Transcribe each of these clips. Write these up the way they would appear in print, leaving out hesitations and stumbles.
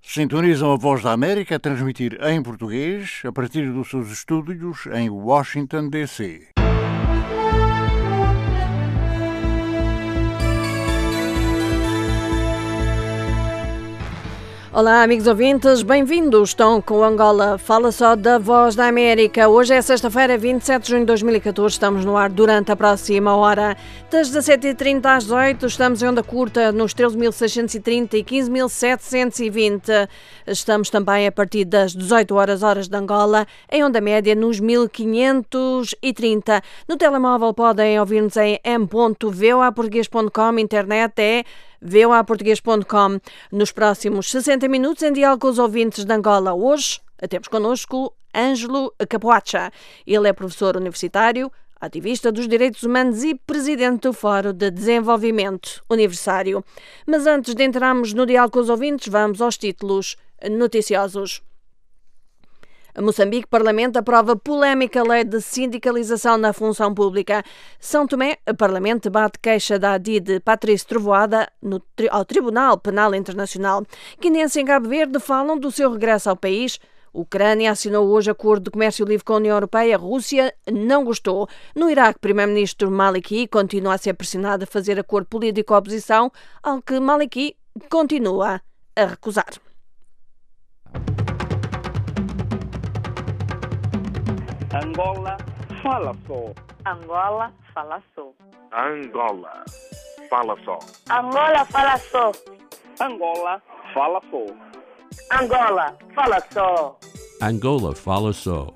Sintonizam a Voz da América a transmitir em português a partir dos seus estúdios em Washington, D.C. Olá, amigos ouvintes, bem-vindos. Estão com o Angola Fala Só da Voz da América. Hoje é sexta-feira, 27 de junho de 2014. Estamos no ar durante a próxima hora. Das 17h30 às 18h, estamos em onda curta nos 13.630 e 15.720. Estamos também a partir das 18 horas de Angola, em onda média nos 1530. No telemóvel podem ouvir-nos em m.voaportugues.com, internet é voaportugues.com. Nos próximos 60 minutos, em diálogo com os ouvintes de Angola. Hoje, temos connosco Ângelo Capuacha. Ele é professor universitário, ativista dos direitos humanos e presidente do Fórum de Desenvolvimento Universitário. Mas antes de entrarmos no diálogo com os ouvintes, vamos aos títulos noticiosos. Moçambique, Parlamento aprova polémica lei de sindicalização na função pública. São Tomé, Parlamento debate queixa da ADID Patrício Trovoada ao Tribunal Penal Internacional. Guineense em Cabo Verde falam do seu regresso ao país. Ucrânia assinou hoje acordo de comércio livre com a União Europeia. Rússia não gostou. No Iraque, primeiro-ministro Maliki continua a ser pressionado a fazer acordo político com a oposição, ao que Maliki continua a recusar. Angola fala só. Angola fala só. Angola fala só. Angola fala só. Angola fala só. Angola fala só. Angola fala só.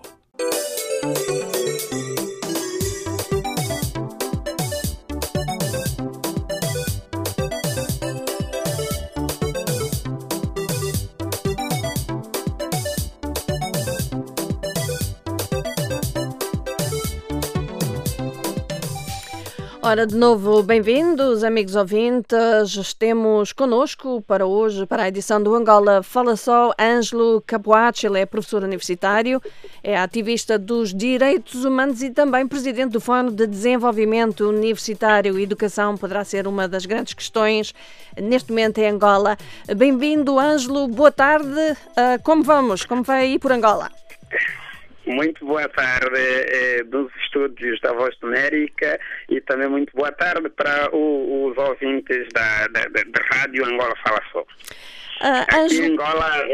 Ora, de novo, bem-vindos, amigos ouvintes. Temos connosco para hoje, para a edição do Angola Fala Só, Ângelo Capuacha. Ele é professor universitário, é ativista dos direitos humanos e também presidente do Fórum de Desenvolvimento Universitário. Educação poderá ser uma das grandes questões neste momento em Angola. Bem-vindo, Ângelo. Boa tarde. Como vamos? Como vai aí por Angola? Muito boa tarde dos estúdios da Voz da América e também muito boa tarde para os ouvintes da Rádio Angola Fala Só. Aqui em Angola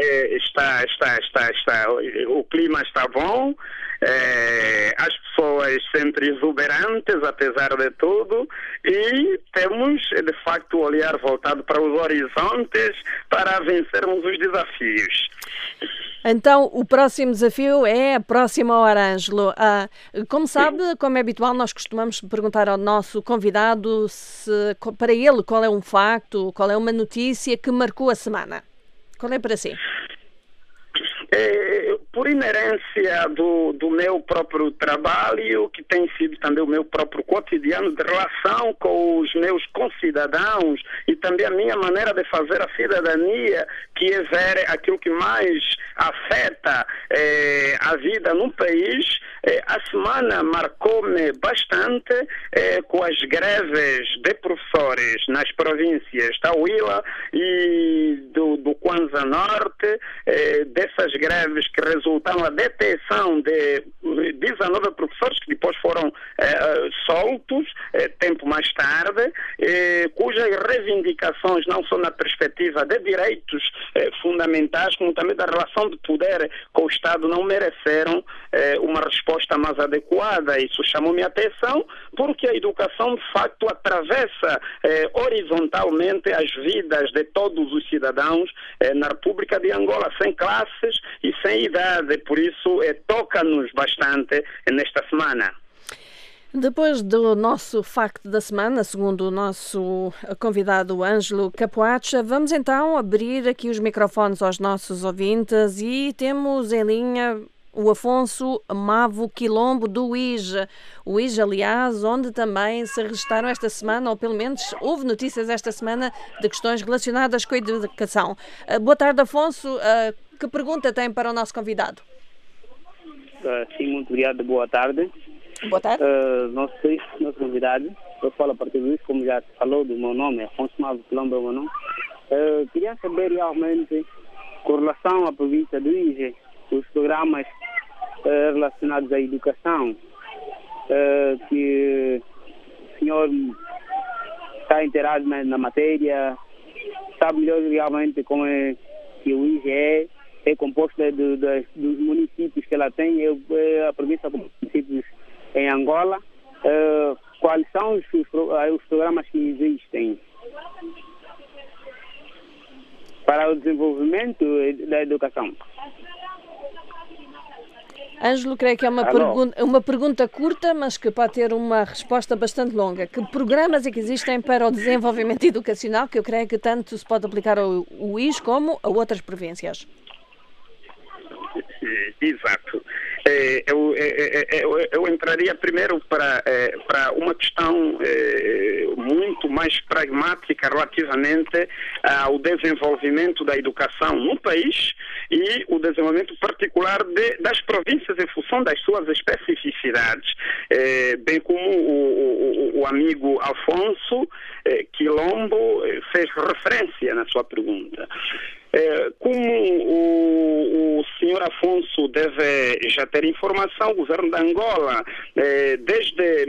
o clima está bom, as pessoas sempre exuberantes apesar de tudo e temos de facto o olhar voltado para os horizontes para vencermos os desafios. Então, o próximo desafio é a próxima hora, Ângelo. Como sabe, como é habitual, nós costumamos perguntar ao nosso convidado para ele qual é um facto, qual é uma notícia que marcou a semana. Qual é para si? Por inerência do meu próprio trabalho, que tem sido também o meu próprio cotidiano de relação com os meus concidadãos e também a minha maneira de fazer a cidadania, que é ver aquilo que mais afeta a vida no país, a semana marcou-me bastante com as greves de professores nas províncias da Huila e do Kwanza Norte, dessas greves que resultaram na detenção de 19 professores que depois foram soltos tempo mais tarde, cujas reivindicações não só na perspectiva de direitos fundamentais, como também da relação de poder com o Estado não mereceram uma resposta mais adequada. Isso chamou-me a atenção porque a educação de facto atravessa horizontalmente as vidas de todos os cidadãos na República de Angola, sem classes e sem idade, por isso toca-nos bastante nesta semana. Depois do nosso facto da semana, segundo o nosso convidado Ângelo Capuacha, vamos então abrir aqui os microfones aos nossos ouvintes e temos em linha o Afonso Mavo Quilombo do UIJ. O UIJ, aliás, onde também se registaram esta semana, ou pelo menos houve notícias esta semana de questões relacionadas com a educação. Boa tarde, Afonso. Que pergunta tem para o nosso convidado? Sim, muito obrigado. Boa tarde. Boa tarde. Nosso convidado, eu falo a partir disso, como já falou do meu nome, Afonso Mavo Quilombo é o meu nome. Queria saber realmente, com relação à província do IGE, os programas relacionados à educação, que o senhor está inteirado na matéria, sabe melhor realmente como é que o IGE é composto dos municípios que ela tem, a província com municípios em Angola. Quais são os programas que existem para o desenvolvimento da educação? Ângelo, creio que é uma pergunta curta, mas que pode ter uma resposta bastante longa. Que programas é que existem para o desenvolvimento educacional, que eu creio que tanto se pode aplicar ao UIS como a outras províncias? Exato. Eu entraria primeiro para uma questão muito mais pragmática relativamente ao desenvolvimento da educação no país e o desenvolvimento particular das províncias em função das suas especificidades, bem como o amigo Afonso Quilombo fez referência na sua pergunta. Como o senhor Afonso deve já ter informação, o governo de Angola, desde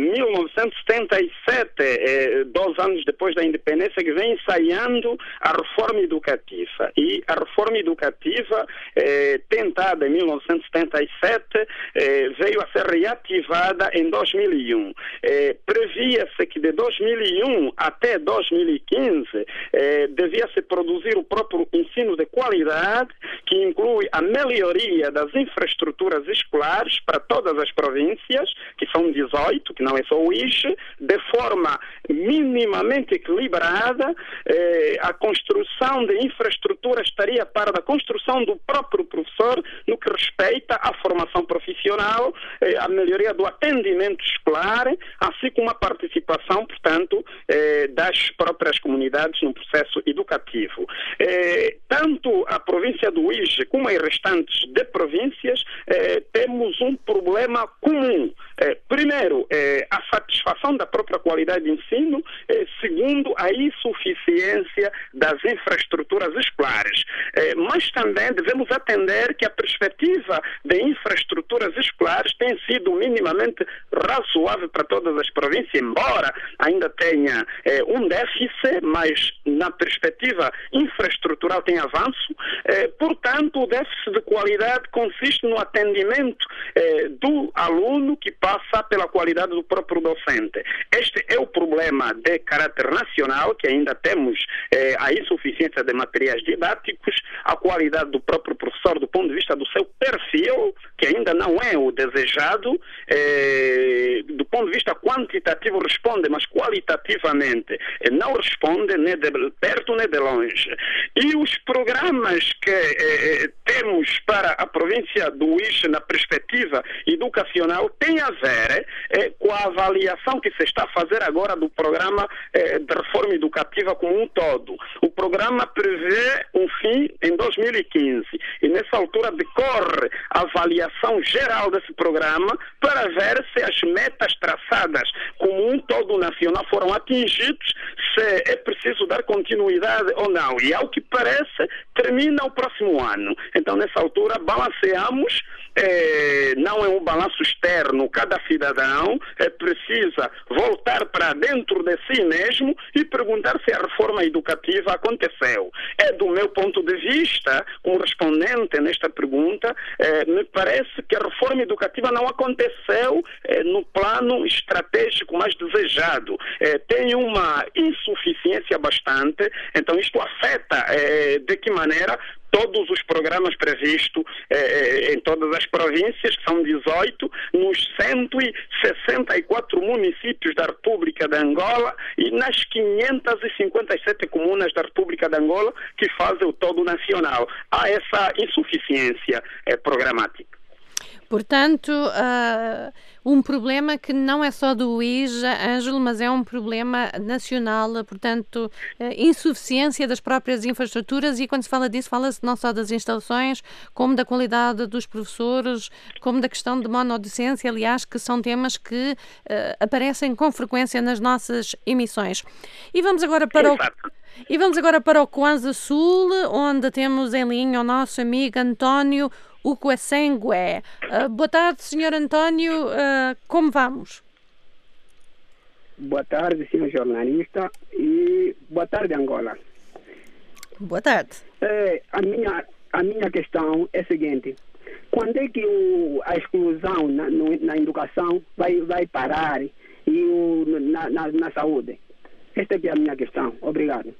1977, 2 anos depois da independência, que vem ensaiando a reforma educativa. E a reforma educativa, tentada em 1977, veio a ser reativada em 2001. Previa-se que de 2001 até 2015 devia-se produzir o próprio ensino de qualidade, que inclui a melhoria das infraestruturas escolares para todas as províncias, que são 18, que não é só o IGE, de forma minimamente equilibrada. A construção de infraestrutura estaria para a construção do próprio professor no que respeita à formação profissional, a melhoria do atendimento escolar, assim como a participação, portanto, das próprias comunidades no processo educativo. Tanto a província do IGE como as restantes de províncias temos um problema comum. Primeiro, a satisfação da própria qualidade de ensino. Segundo, a insuficiência das infraestruturas escolares. Mas também devemos atender que a perspectiva de infraestruturas escolares tem sido minimamente razoável para todas as províncias, embora ainda tenha um déficit, mas na perspectiva infraestrutural tem avanço. Portanto, o déficit de qualidade consiste no atendimento do aluno, que passa pela qualidade do próprio docente. Este é o problema de caráter nacional, que ainda temos a insuficiência de materiais didáticos, a qualidade do próprio professor do ponto de vista do seu perfil, que ainda não é o desejado. Do ponto de vista quantitativo responde, mas qualitativamente não responde, nem de perto nem de longe. E os programas que temos para a província do IGE na perspectiva educacional têm a ver com a avaliação que se está a fazer agora do programa de reforma educativa como um todo. O programa prevê um fim em 2015 e nessa altura decorre a avaliação geral desse programa para ver se as metas traçadas como um todo nacional foram atingidas, se é preciso dar continuidade ou não. E ao que parece, termina o próximo ano. Então, nessa altura, balanceamos, não é um balanço externo, cada cidadão precisa voltar para dentro de si mesmo e perguntar se a reforma educativa aconteceu. Do meu ponto de vista, como respondente nesta pergunta, me parece que a reforma educativa não aconteceu no plano estratégico mais desejado. Tem uma insuficiência bastante, então isto afeta de que maneira todos os programas previstos em todas as províncias, que são 18, nos 164 municípios da República de Angola e nas 557 comunas da República de Angola, que fazem o todo nacional. Há essa insuficiência programática. Portanto, um problema que não é só do UIS, Ângelo, mas é um problema nacional, portanto, insuficiência das próprias infraestruturas, e quando se fala disso, fala-se não só das instalações, como da qualidade dos professores, como da questão de monodocência, aliás, que são temas que aparecem com frequência nas nossas emissões. E vamos agora para o Kwanza Sul, onde temos em linha o nosso amigo António Ukwesengwe. Boa tarde, Sr. António. Como vamos? Boa tarde, senhor jornalista, e boa tarde, Angola. Boa tarde. A minha questão é a seguinte: quando é que a exclusão na educação vai parar e na saúde? Esta é a minha questão. Obrigado.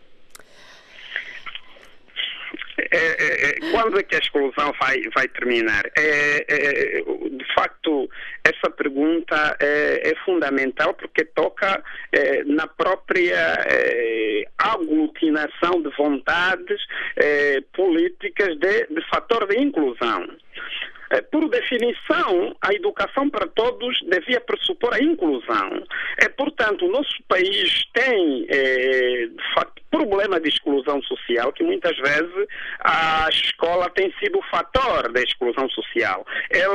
Quando é que a exclusão vai terminar? De facto, essa pergunta é fundamental porque toca na própria aglutinação de vontades políticas de fator de inclusão. Por definição, a educação para todos devia pressupor a inclusão. Portanto, o nosso país tem, de facto, problema de exclusão social, que muitas vezes a escola tem sido o fator da exclusão social.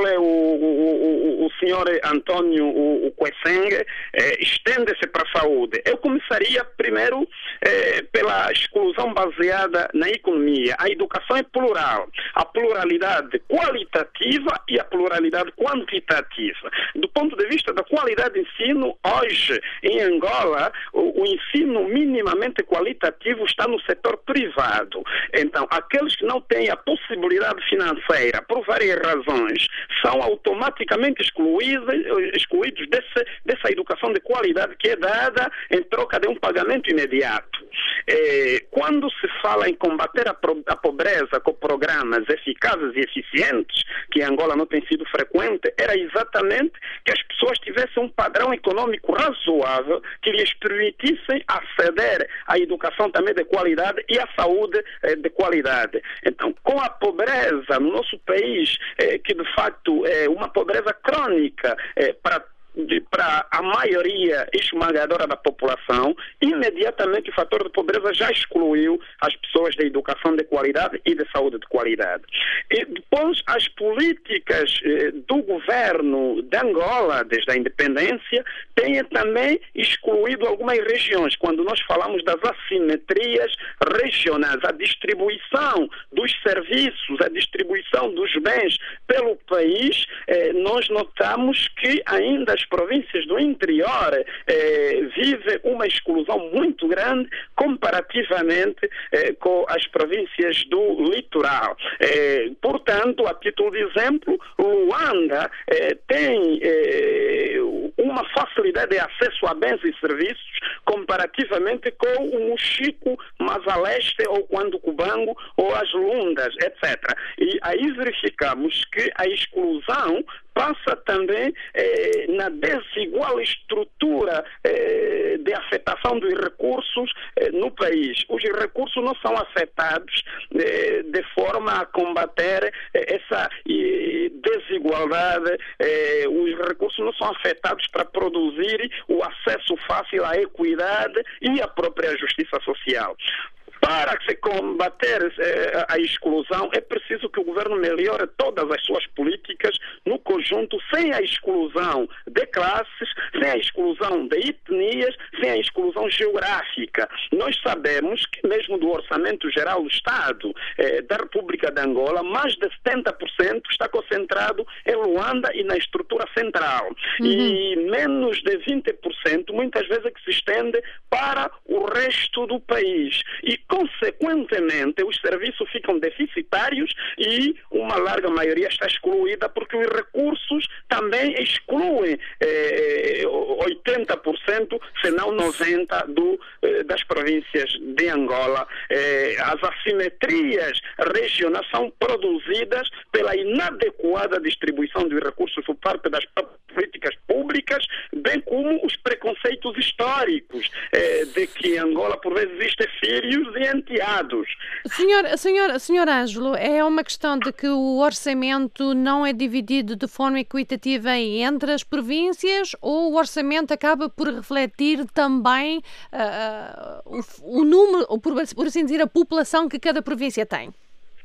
O senhor António Ukwesengwe estende-se para a saúde. Eu começaria primeiro pela exclusão baseada na economia. A educação é plural. A pluralidade qualitativa e a pluralidade quantitativa. Do ponto de vista da qualidade de ensino, hoje, em Angola, o ensino minimamente qualitativo está no setor privado. Então, aqueles que não têm a possibilidade financeira, por várias razões, são automaticamente excluídos dessa educação de qualidade que é dada em troca de um pagamento imediato. Quando se fala em combater a pobreza com programas eficazes e eficientes, que em Angola não tem sido frequente, era exatamente que as pessoas tivessem um padrão econômico razoável que lhes permitissem aceder à educação também de qualidade e à saúde de qualidade. Então, com a pobreza no nosso país, que de facto é uma pobreza crônica para a maioria esmagadora da população, imediatamente o fator de pobreza já excluiu as pessoas da educação de qualidade e de saúde de qualidade. E depois, as políticas do governo de Angola, desde a independência, têm também excluído algumas regiões. Quando nós falamos das assimetrias regionais, a distribuição dos serviços, a distribuição dos bens pelo país, nós notamos que ainda as províncias do interior vivem uma exclusão muito grande comparativamente com as províncias do litoral. Portanto, a título de exemplo, Luanda tem uma facilidade de acesso a bens e serviços comparativamente com o Mochico, mais a leste, ou quando Cubango, ou as Lundas, etc. E aí verificamos que a exclusão passa também na desigual estrutura de afetação dos recursos no país. Os recursos não são afetados de forma a combater essa desigualdade. Os recursos não são afetados para produzir o acesso fácil à equidade e à própria justiça social. Para se combater a exclusão, é preciso que o governo melhore todas as suas políticas no conjunto, sem a exclusão de classes, sem a exclusão de etnias, sem a exclusão geográfica. Nós sabemos que mesmo do Orçamento Geral do Estado da República de Angola, mais de 70% está concentrado em Luanda e na estrutura central. E menos de 20% muitas vezes é que se estende para o resto do país. E consequentemente, os serviços ficam deficitários e uma larga maioria está excluída porque os recursos também excluem 80%, se não 90% das províncias de Angola. As assimetrias regionais são produzidas pela inadequada distribuição dos recursos por parte das políticas públicas, bem como os preconceitos históricos de que em Angola por vezes existem filhos e enteados. Senhor Ângelo, é uma questão de que o orçamento não é dividido de forma equitativa entre as províncias, ou o orçamento acaba por refletir também o número, ou por assim dizer, a população que cada província tem?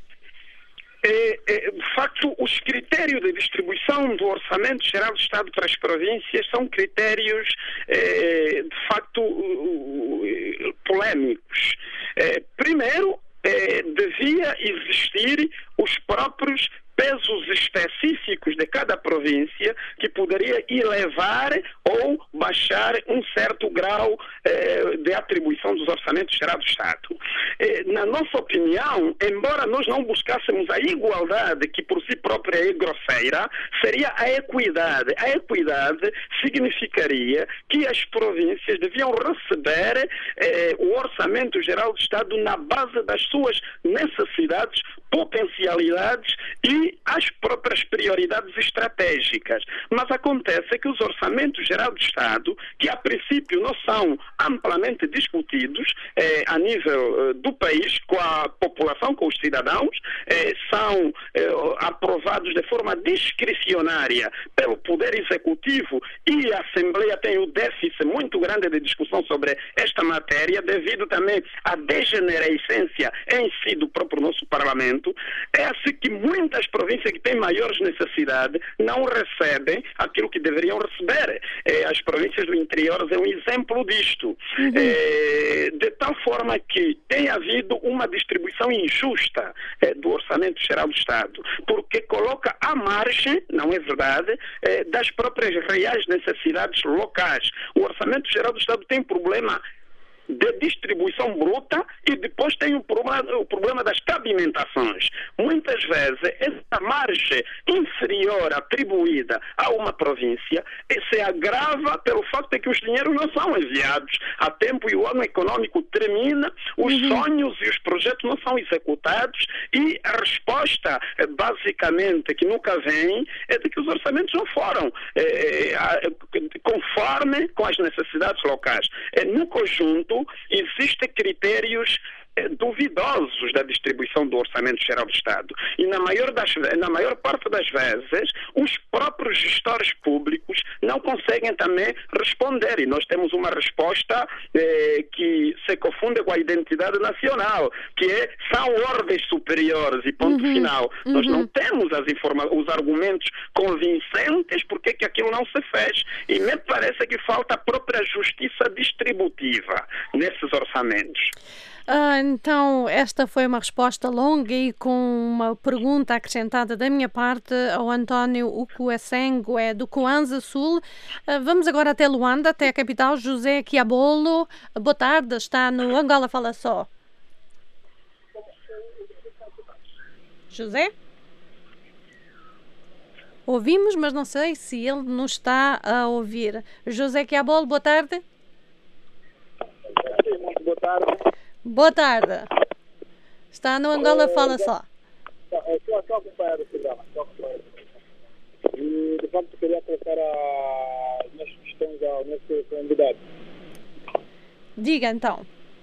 De facto, os critérios de distribuição do Orçamento Geral do Estado para as províncias são critérios, de facto, polêmicos. Primeiro, devia existir os próprios pesos específicos de cada província que poderia elevar ou baixar um certo grau de atribuição dos orçamentos gerais do Estado. Na nossa opinião, embora nós não buscássemos a igualdade, que por si própria é grosseira, seria a equidade. A equidade significaria que as províncias deviam receber o orçamento geral do Estado na base das suas necessidades, potencialidades e as próprias prioridades estratégicas. Mas acontece que os orçamentos gerais do Estado, que a princípio não são amplamente discutidos a nível do país, com a população, com os cidadãos, são aprovados de forma discricionária pelo Poder Executivo, e a Assembleia tem um déficit muito grande de discussão sobre esta matéria, devido também à degenerescência em si do próprio nosso Parlamento. É assim que muitas províncias que têm maiores necessidades não recebem aquilo que deveriam receber. As províncias do interior é um exemplo disto. De tal forma que tem havido uma distribuição injusta do Orçamento Geral do Estado, porque coloca à margem, não é verdade, das próprias reais necessidades locais. O Orçamento Geral do Estado tem problema de distribuição bruta, e depois tem o problema das cabimentações. Muitas vezes, essa margem inferior atribuída a uma província se agrava pelo facto de que os dinheiros não são enviados a tempo e o ano econômico termina, os sonhos e os projetos não são executados, e a resposta, basicamente, que nunca vem, é de que os orçamentos não foram conforme com as necessidades locais. No conjunto, existem critérios duvidosos da distribuição do Orçamento Geral do Estado. E na maior parte das vezes, os próprios gestores públicos não conseguem também responder. E nós temos uma resposta que se confunde com a identidade nacional, que são ordens superiores e ponto final. Nós não temos os argumentos convincentes porque que aquilo não se fez. E me parece que falta a própria justiça distributiva nesses orçamentos. Então, esta foi uma resposta longa e com uma pergunta acrescentada da minha parte ao António Ukuasengo, do Kwanza Sul. Vamos agora até Luanda, até a capital. José Quiabolo, boa tarde, está no Angola Fala Só. José? Ouvimos, mas não sei se ele nos está a ouvir. José Quiabolo, boa tarde. Boa tarde. Boa tarde. Está no Angola Fala Só. Estou a acompanhar o programa. E, de facto, queria colocar as minhas questões ao nosso candidato. Diga, então.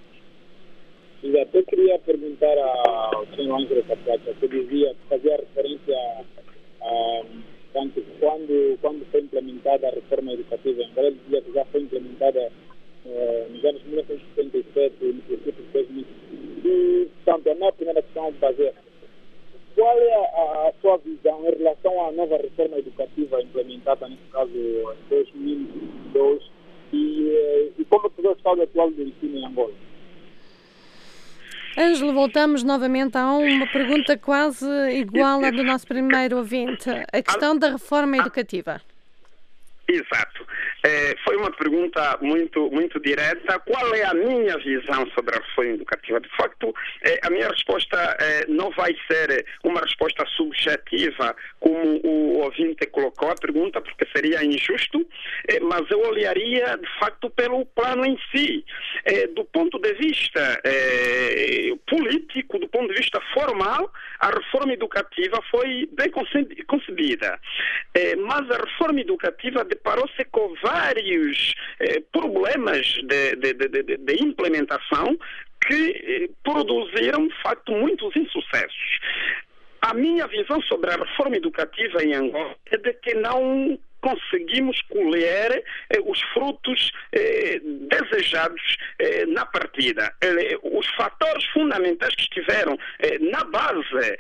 Eu queria perguntar ao senhor Ângelo Capata, que dizia, fazia referência a quando foi implementada a reforma educativa em Angola, dizia que já foi implementada nos anos 1977, no princípio de 2000. E, portanto, a minha primeira questão é fazer: qual é a sua visão em relação à nova reforma educativa implementada, nesse caso, em 2002, e como é o estado atual do ensino em Angola? Ângelo, voltamos novamente a uma pergunta quase igual à do nosso primeiro ouvinte. A questão da reforma educativa. Exato. Foi uma pergunta muito direta. Qual é a minha visão sobre a reforma educativa? De facto, a minha resposta não vai ser uma resposta subjetiva, como o ouvinte colocou a pergunta, porque seria injusto, mas eu olharia, de facto, pelo plano em si. Do ponto de vista político, do ponto de vista formal, a reforma educativa foi bem concebida. Mas a reforma educativa deparou-se com vários problemas de implementação que produziram, de facto, muitos insucessos. A minha visão sobre a reforma educativa em Angola é de que não conseguimos colher os frutos desejados na partida. Os fatores fundamentais que estiveram na base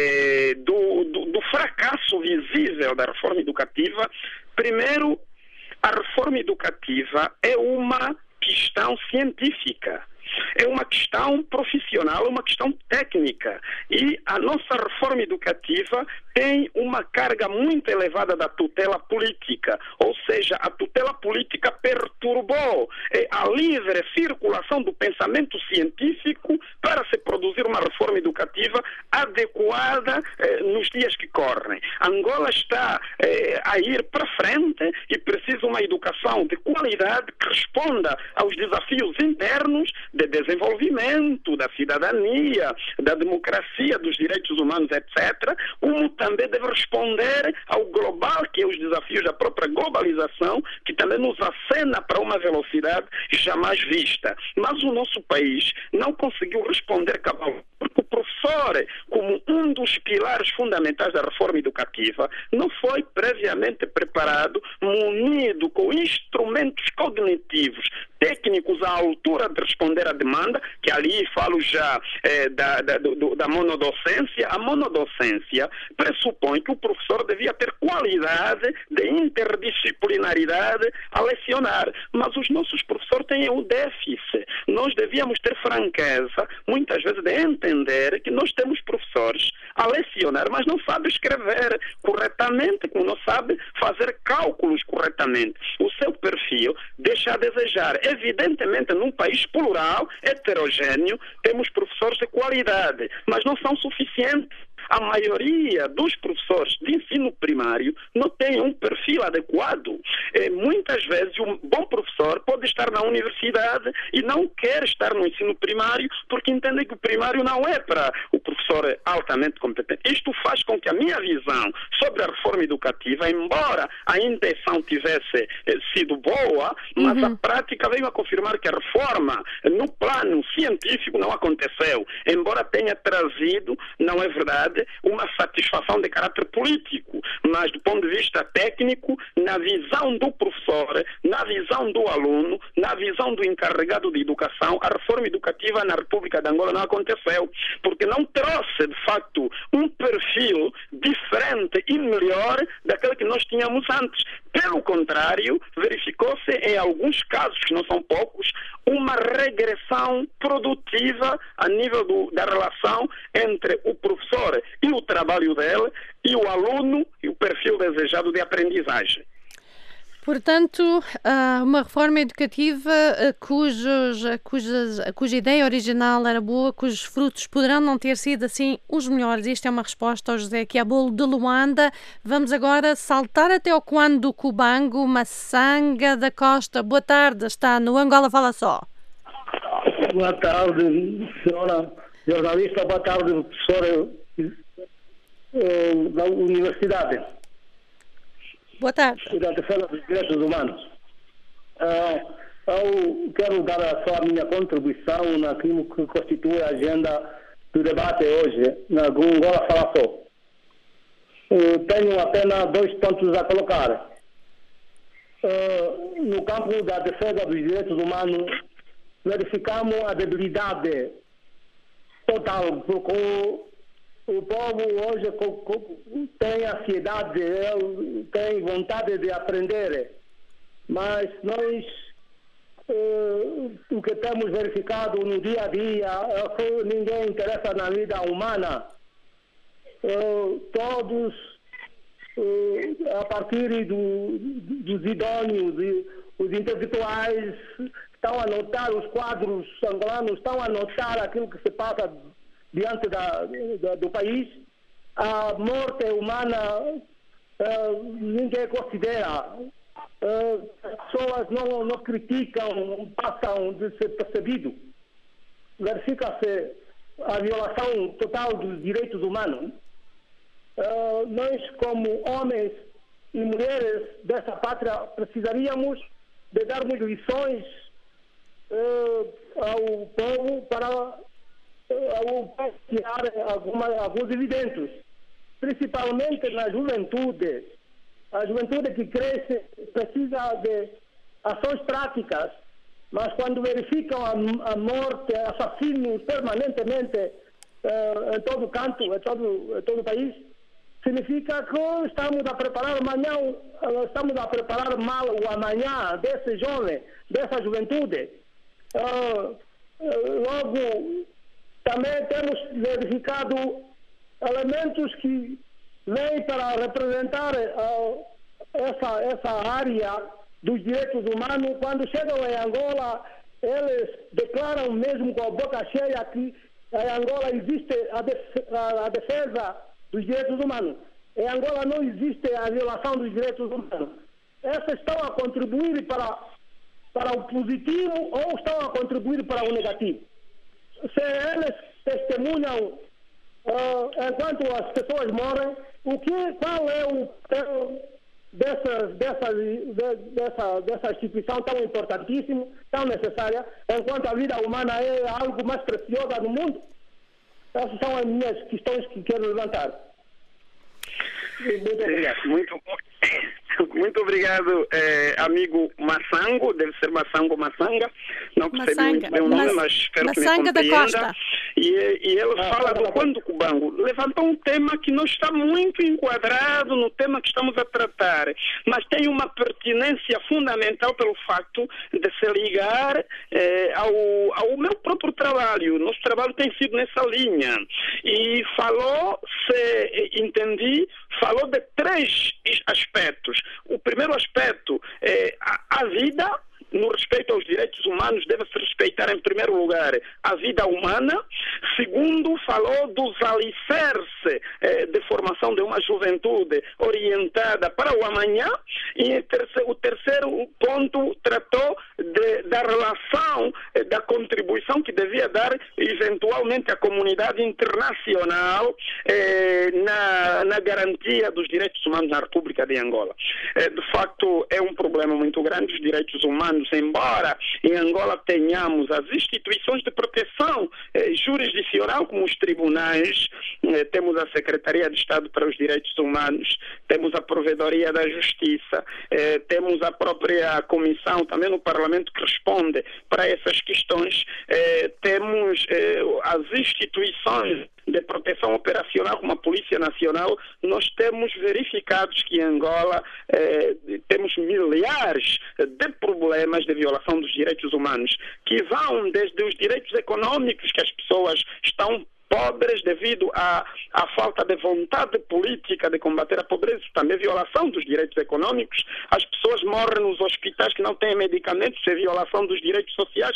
do fracasso visível da reforma educativa, primeiro, a reforma educativa é uma questão científica. É uma questão profissional, uma questão técnica. E a nossa reforma educativa tem uma carga muito elevada da tutela política. Ou seja, a tutela política perturbou a livre circulação do pensamento científico para se produzir uma reforma educativa adequada nos dias que correm. Angola está a ir para frente e precisa uma educação de qualidade que responda aos desafios internos de desenvolvimento, da cidadania, da democracia, dos direitos humanos, etc., como também deve responder ao global, que é os desafios da própria globalização, que também nos acena para uma velocidade jamais vista. Mas o nosso país não conseguiu responder cabalmente, porque o professor, como um dos pilares fundamentais da reforma educativa, não foi previamente preparado, munido com instrumentos cognitivos, técnicos à altura de responder à demanda, que ali falo já da monodocência. A monodocência pressupõe que o professor devia ter qualidade de interdisciplinaridade a lecionar, mas os nossos professores têm um déficit. Nós devíamos ter franqueza, muitas vezes, de entender que nós temos professores a lecionar, mas não sabem escrever corretamente, como não sabem fazer cálculos corretamente. O seu perfil deixa a desejar. Evidentemente, num país plural, heterogêneo, temos professores de qualidade, mas não são suficientes. A maioria dos professores de ensino primário não tem um perfil adequado. Muitas vezes um bom professor pode estar na universidade e não quer estar no ensino primário porque entende que o primário não é para o professor altamente competente. Isto faz com que a minha visão sobre a reforma educativa, embora a intenção tivesse sido boa, mas a prática veio a confirmar que a reforma no plano científico não aconteceu. Embora tenha trazido, não é verdade, uma satisfação de caráter político, mas do ponto de vista técnico, na visão do professor, na visão do aluno, na visão do encarregado de educação, a reforma educativa na República de Angola não aconteceu, porque não trouxe, de facto, um perfil diferente e melhor daquele que nós tínhamos antes. Pelo contrário, verificou-se em alguns casos, que não são poucos, uma regressão produtiva a nível da relação entre o professor e o trabalho dele e o aluno e o perfil desejado de aprendizagem. Portanto, uma reforma educativa cuja ideia original era boa, cujos frutos poderão não ter sido assim os melhores. Isto é uma resposta ao José Quiabolo de Luanda. Vamos agora saltar até ao Cuando do Cubango, Massanga da Costa. Boa tarde, está no Angola Fala Só. Boa tarde, senhora jornalista. Boa tarde, professora da universidade. Boa tarde. Da Defesa dos Direitos Humanos. Eu quero dar só a minha contribuição naquilo que constitui a agenda do debate hoje, na Angola Fala Só. Tenho apenas 2 pontos a colocar. No campo da defesa dos direitos humanos, verificamos a debilidade total, porque o povo hoje tem ansiedade, tem vontade de aprender, mas nós, o que temos verificado no dia a dia é que ninguém interessa na vida humana. Todos, a partir dos idôneos, os intelectuais, estão a notar os quadros angolanos, estão a notar aquilo que se passa diante do país. A morte humana ninguém considera. As pessoas não criticam, passam de ser percebido. Verifica-se a violação total dos direitos humanos. Nós, como homens e mulheres dessa pátria, precisaríamos de darmos lições ao povo para tirar alguns evidentes. principalmente na juventude. A juventude que cresce precisa de ações práticas, mas quando verificam a morte, assassínios permanentemente em todo canto, em todo o país, significa que estamos a preparar mal o amanhã desse jovem, dessa juventude. Logo, também temos verificado elementos que vêm para representar essa área dos direitos humanos. Quando chegam em Angola, eles declaram mesmo com a boca cheia que em Angola existe a defesa dos direitos humanos. Em Angola não existe a violação dos direitos humanos. Essas estão a contribuir para o positivo ou estão a contribuir para o negativo. Se eles testemunham enquanto as pessoas morrem, qual é o papel dessa instituição tão importantíssima, tão necessária, enquanto a vida humana é algo mais precioso no mundo? Essas são as minhas questões que quero levantar. Muito obrigado. Muito obrigado, amigo Massango, deve ser Massango Massanga, não percebi muito bem o nome, mas espero que me compreenda. E ele fala do Quando Cubango, levantou um tema que não está muito enquadrado no tema que estamos a tratar, mas tem uma pertinência fundamental pelo facto de se ligar ao meu próprio trabalho. Nosso trabalho tem sido nessa linha. E falou, se entendi, falou de 3 aspectos. O primeiro aspecto é a vida. No respeito aos direitos humanos, deve-se respeitar, em primeiro lugar, a vida humana. Segundo, falou dos alicerces de formação de uma juventude orientada para o amanhã. E o terceiro ponto tratou da relação, da contribuição que devia dar, eventualmente, a comunidade internacional na garantia dos direitos humanos na República de Angola. De facto, é um problema muito grande, os direitos humanos, embora em Angola tenhamos as instituições de proteção jurisdicional, como os tribunais, temos a Secretaria de Estado para os Direitos Humanos, temos a Provedoria da Justiça, temos a própria comissão também no Parlamento que responde para essas questões, temos as instituições de proteção operacional como a Polícia Nacional. Nós temos verificados que em Angola temos milhares de problemas de violação dos direitos humanos, que vão desde os direitos econômicos, que as pessoas estão pobres devido à falta de vontade política de combater a pobreza, também violação dos direitos econômicos. As pessoas morrem nos hospitais que não têm medicamentos, é violação dos direitos sociais.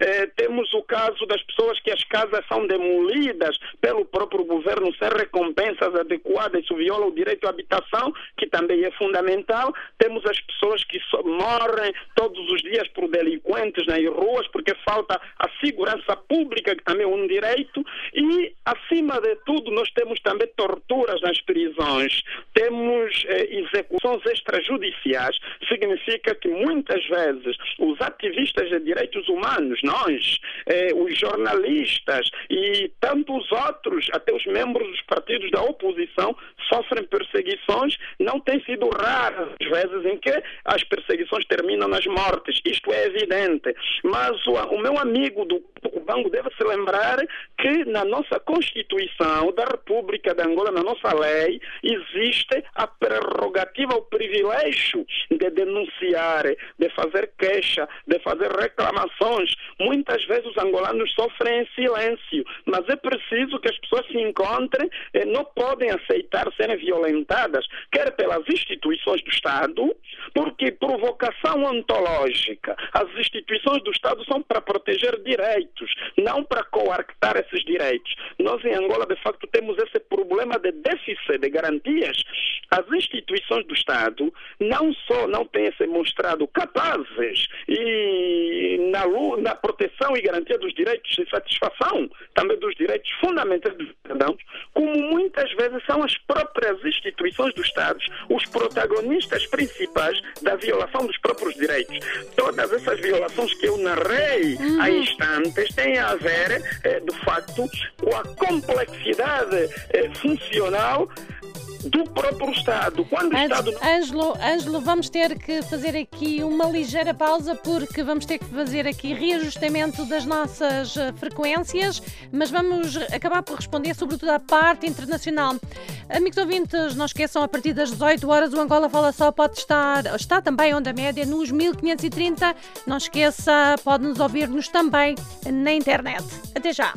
Temos o caso das pessoas que as casas são demolidas pelo próprio governo sem recompensas adequadas, isso viola o direito à habitação, que também é fundamental. Temos as pessoas que morrem todos os dias por delinquentes nas ruas, porque falta a segurança pública, que também é um direito. E, acima de tudo, nós temos também torturas nas prisões, temos execuções extrajudiciais. Significa que muitas vezes os ativistas de direitos humanos, nós, os jornalistas e tantos outros, até os membros dos partidos da oposição, sofrem perseguições. Não tem sido raras as vezes em que as perseguições terminam nas mortes, isto é evidente. Mas o meu amigo do Cubango deve se lembrar que na nossa Constituição da República de Angola, na nossa lei, existe a prerrogativa, o privilégio de denunciar, de fazer queixa, de fazer reclamações. Muitas vezes os angolanos sofrem em silêncio, mas é preciso que as pessoas se encontrem, não podem aceitar serem violentadas, quer pelas instituições do Estado, porque por vocação ontológica, as instituições do Estado são para proteger direitos, não para coartar esses direitos. Nós em Angola, de facto, temos esse problema de déficit de garantias. As instituições do Estado não só não têm se mostrado capazes e na proteção e garantia dos direitos de satisfação, também dos direitos fundamentais dos cidadãos, como muitas vezes são as próprias instituições do Estado os protagonistas principais da violação dos próprios direitos. Todas essas violações que eu narrei há instantes têm a ver, de facto, com a complexidade funcional do próprio Estado. Quando o Estado... Ângelo, vamos ter que fazer aqui uma ligeira pausa porque vamos ter que fazer aqui reajustamento das nossas frequências, mas vamos acabar por responder sobretudo à parte internacional. Amigos ouvintes, não esqueçam, a partir das 18 horas o Angola Fala Só pode está também onda média nos 1530. Não esqueça, pode-nos ouvir-nos também na internet. Até já!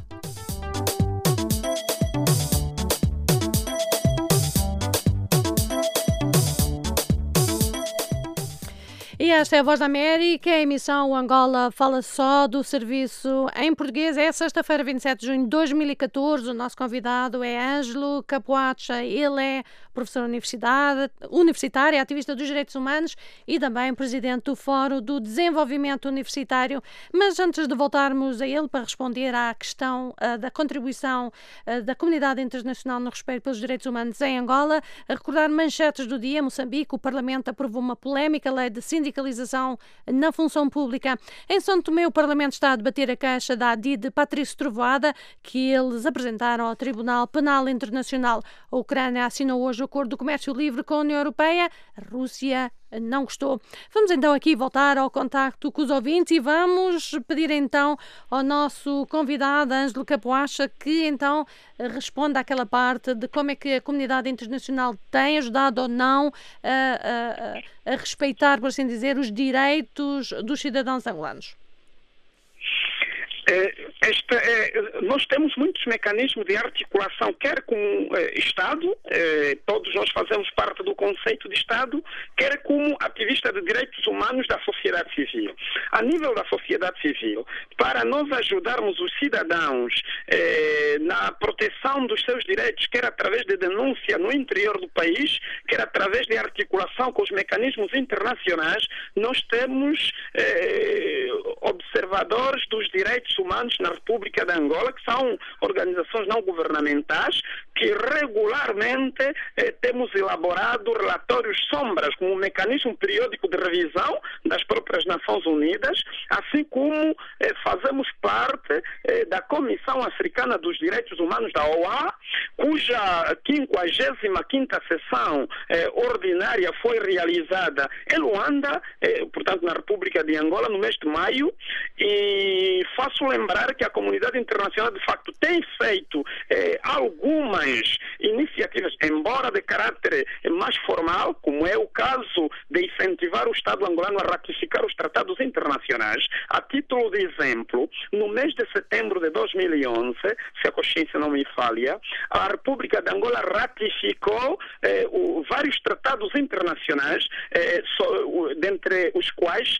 E esta é a Voz da América, a emissão Angola Fala Só do serviço em português. É sexta-feira, 27 de junho de 2014. O nosso convidado é Ângelo Capoacha. Ele é professor universitário, ativista dos direitos humanos e também presidente do Fórum do Desenvolvimento Universitário. Mas antes de voltarmos a ele para responder à questão da contribuição da comunidade internacional no respeito pelos direitos humanos em Angola, a recordar manchetes do dia. Moçambique, o Parlamento aprovou uma polémica lei de sindicalização na função pública. Em São Tomé, o Parlamento está a debater a queixa da ADI de Patrício Trovoada, que eles apresentaram ao Tribunal Penal Internacional. A Ucrânia assinou hoje o Acordo de Comércio Livre com a União Europeia. A Rússia não gostou. Vamos então aqui voltar ao contacto com os ouvintes e vamos pedir então ao nosso convidado, Ângelo Capoacha, que então responda àquela parte de como é que a comunidade internacional tem ajudado ou não a respeitar, por assim dizer, os direitos dos cidadãos angolanos. Nós temos muitos mecanismos de articulação, quer com o Estado, todos nós fazemos parte do conceito de Estado, quer como ativista de direitos humanos da sociedade civil. A nível da sociedade civil, para nós ajudarmos os cidadãos na proteção dos seus direitos, quer através de denúncia no interior do país, quer através de articulação com os mecanismos internacionais, nós temos observadores dos direitos humanos na República de Angola, que são organizações não governamentais, que regularmente temos elaborado relatórios sombras como um mecanismo periódico de revisão das próprias Nações Unidas, assim como fazemos parte da Comissão Africana dos Direitos Humanos da OA, cuja 55ª sessão ordinária foi realizada em Luanda, portanto na República de Angola, no mês de maio, e faço lembrar que a comunidade internacional de facto tem feito algumas iniciativas, embora de caráter mais formal, como é o caso de incentivar o Estado angolano a ratificar os tratados internacionais. A título de exemplo, no mês de setembro de 2011, se a consciência não me falha, a República de Angola ratificou vários tratados internacionais, dentre os quais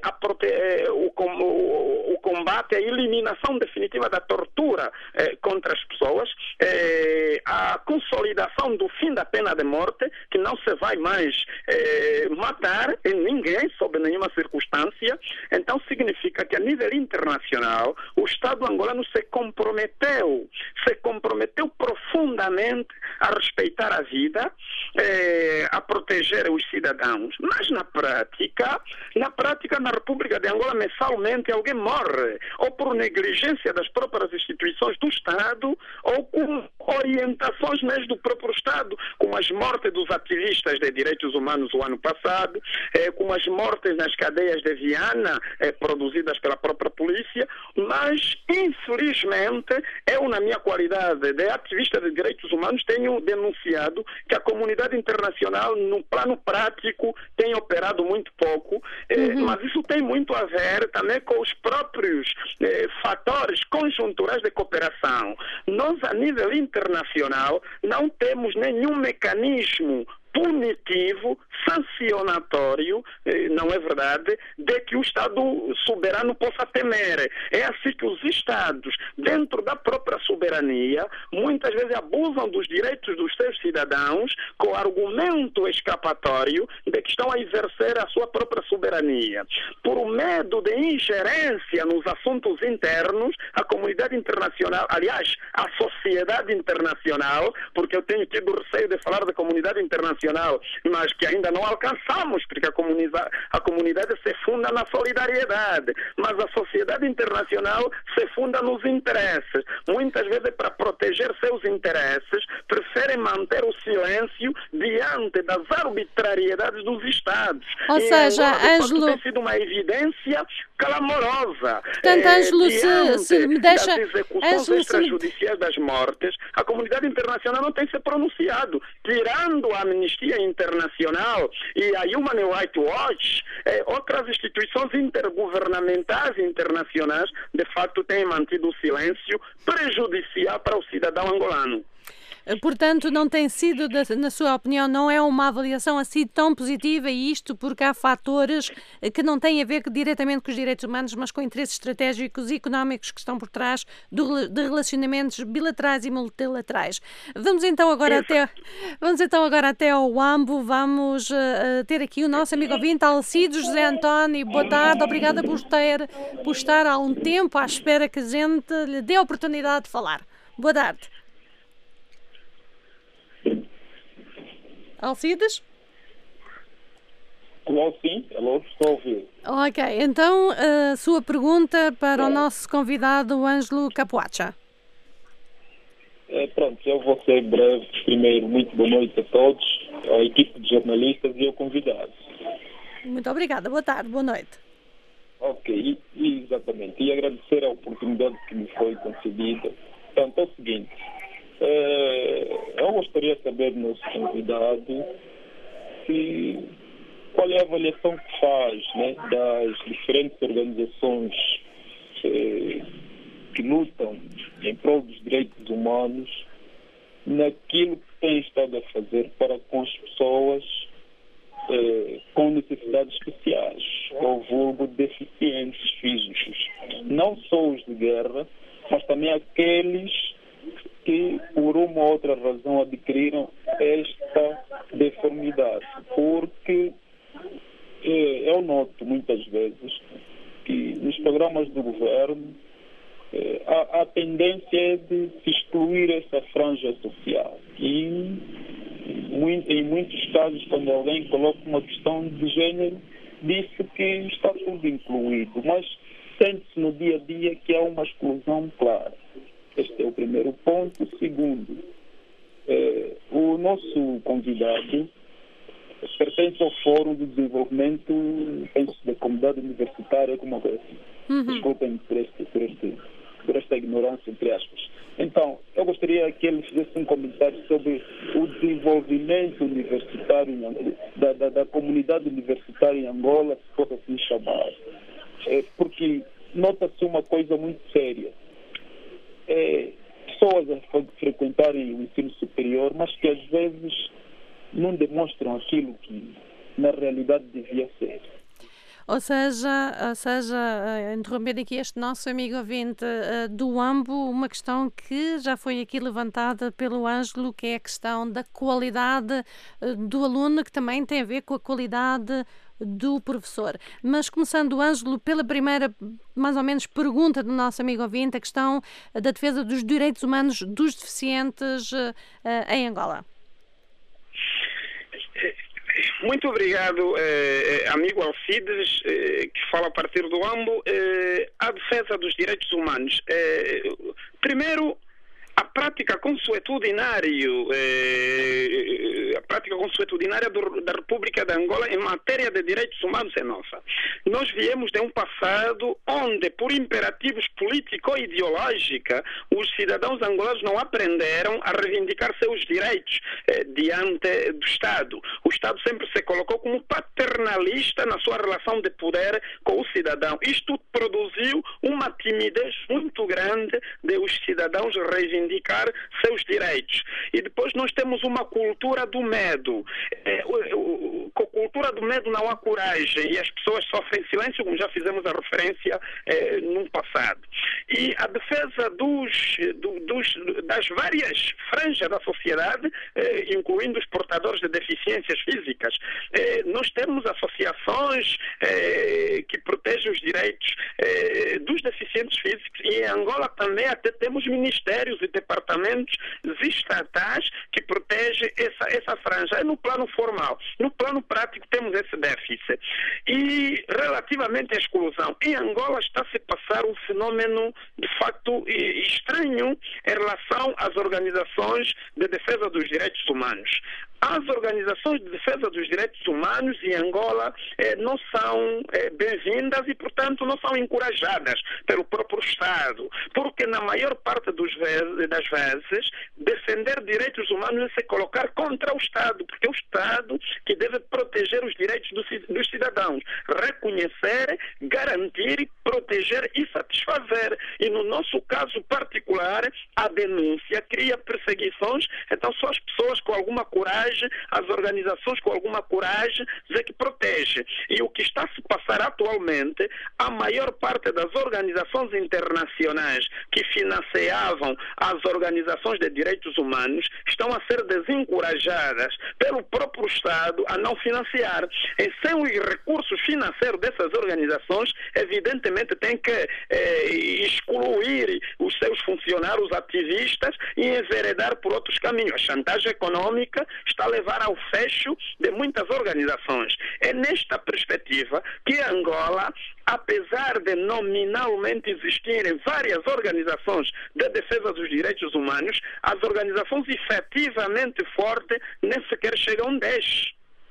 o combate à eliminação definitiva da tortura contra as pessoas, a consolidação do fim da pena de morte, que não se vai mais matar ninguém sob nenhuma circunstância. Então significa que a nível internacional o Estado angolano se comprometeu profundamente a respeitar a vida, a proteger os cidadãos. Mas na prática na República de Angola mensalmente alguém morre, ou por negligência das próprias instituições do Estado, ou com orientações mesmo do próprio Estado, como as mortes dos ativistas de direitos humanos o ano passado, como as mortes nas cadeias de Viana, produzidas pela própria polícia. Mas, infelizmente, eu, na minha qualidade de ativista de direitos humanos, tenho denunciado que a comunidade internacional, no plano prático, tem operado muito pouco, mas isso tem muito a ver também com os próprios fatores conjunturais de cooperação. Nós, a nível internacional, não temos nenhum mecanismo punitivo, sancionatório, não é verdade, de que o Estado soberano possa temer. É assim que os Estados, dentro da própria soberania, muitas vezes abusam dos direitos dos seus cidadãos com argumento escapatório de que estão a exercer a sua própria soberania. Por medo de ingerência nos assuntos internos, a comunidade internacional, aliás, a sociedade internacional, porque eu tenho tido receio de falar da comunidade internacional, internacional, mas que ainda não alcançamos, porque a comunidade se funda na solidariedade, mas a sociedade internacional se funda nos interesses. Muitas vezes, para proteger seus interesses, preferem manter o silêncio diante das arbitrariedades dos Estados. Ou seja, Ângelo, tem sido uma evidência clamorosa. Portanto, Ângelo, se me deixa... das execuções extrajudiciais das mortes, a comunidade internacional não tem se pronunciado. Tirando a Amnistia Internacional e a Human Rights Watch, outras instituições intergovernamentais internacionais, de fato, têm mantido o silêncio prejudicial para o cidadão angolano. Portanto, não tem sido, na sua opinião, não é uma avaliação assim tão positiva, e isto porque há fatores que não têm a ver diretamente com os direitos humanos, mas com interesses estratégicos e económicos que estão por trás de relacionamentos bilaterais e multilaterais. Vamos então agora até ao Uambo. Vamos ter aqui o nosso amigo ouvinte Alcides José António. Boa tarde, obrigada por estar há um tempo à espera que a gente lhe dê a oportunidade de falar. Boa tarde. Alcides? Alô, sim. Alô, estou a ouvir. Ok, então a sua pergunta para o nosso convidado, Ângelo Capuacha. Pronto, eu vou ser breve. Primeiro, muito boa noite a todos, a equipe de jornalistas e ao convidado. Muito obrigada, boa tarde, boa noite. Ok, exatamente. E agradecer a oportunidade que me foi concedida. Portanto, é o seguinte... eu gostaria de saber do nosso convidado qual é a avaliação que faz, né, das diferentes organizações que lutam em prol dos direitos humanos naquilo que tem estado a fazer para com as pessoas com necessidades especiais, ou vulgo deficientes físicos. Não só os de guerra, mas também aqueles que por uma ou outra razão adquiriram esta deformidade. Porque eu noto muitas vezes que nos programas do governo a tendência é de se excluir essa franja social. E em muitos casos, quando alguém coloca uma questão de género, diz que está tudo incluído, mas sente-se no dia a dia que há uma exclusão clara. Este é o primeiro ponto. Segundo, o nosso convidado pertence ao Fórum de Desenvolvimento, penso, da Comunidade Universitária, como coisa assim. Desculpem por esta ignorância, entre aspas. Então, eu gostaria que ele fizesse um comentário sobre o desenvolvimento universitário, da comunidade universitária em Angola, se fosse assim chamar. Porque nota-se uma coisa muito séria. Pessoas a frequentarem o ensino superior, mas que às vezes não demonstram aquilo que na realidade devia ser. Ou seja, interrompendo aqui este nosso amigo ouvinte do Uambo, uma questão que já foi aqui levantada pelo Ângelo, que é a questão da qualidade do aluno, que também tem a ver com a qualidade do professor. Mas começando, Ângelo, pela primeira, mais ou menos, pergunta do nosso amigo ouvinte, a questão da defesa dos direitos humanos dos deficientes em Angola. Muito obrigado, amigo Alcides, que fala a partir do Uambo. A defesa dos direitos humanos. Primeiro, a prática consuetudinária da República de Angola em matéria de direitos humanos é nossa. Nós viemos de um passado onde, por imperativos político-ideológicos, os cidadãos angolanos não aprenderam a reivindicar seus direitos diante do Estado. O Estado sempre se colocou como paternalista na sua relação de poder com o cidadão. Isto produziu uma timidez muito grande de os cidadãos reivindicar seus direitos. E depois nós temos uma cultura do medo. Com a cultura do medo não há coragem e as pessoas sofrem silêncio, como já fizemos a referência no passado. E a defesa das várias franjas da sociedade, incluindo os portadores de deficiências físicas. Nós temos associações que protegem os direitos dos deficientes físicos, e em Angola também até temos ministérios e departamentos estatais que protegem protege essa franja. É no plano formal. No plano prático temos esse déficit. E relativamente à exclusão, em Angola está-se a passar um fenômeno de facto estranho em relação às organizações de defesa dos direitos humanos. As organizações de defesa dos direitos humanos em Angola não são bem-vindas e, portanto, não são encorajadas pelo próprio Estado, porque na maior parte das vezes defender direitos humanos é se colocar contra o Estado, porque é o Estado que deve proteger os direitos dos cidadãos, reconhecer, garantir, proteger e satisfazer. E no nosso caso particular, a denúncia cria perseguições, então só as pessoas com alguma coragem, as organizações com alguma coragem é que protege. E o que está a se passar atualmente, a maior parte das organizações internacionais que financiavam as organizações de direitos humanos estão a ser desencorajadas pelo próprio Estado a não financiar. E sem os recursos financeiros dessas organizações, evidentemente tem que excluir os seus funcionários ativistas e enveredar por outros caminhos. A chantagem econômica está a levar ao fecho de muitas organizações. É nesta perspectiva que Angola, apesar de nominalmente existirem várias organizações de defesa dos direitos humanos, as organizações efetivamente fortes nem sequer chegam a 10.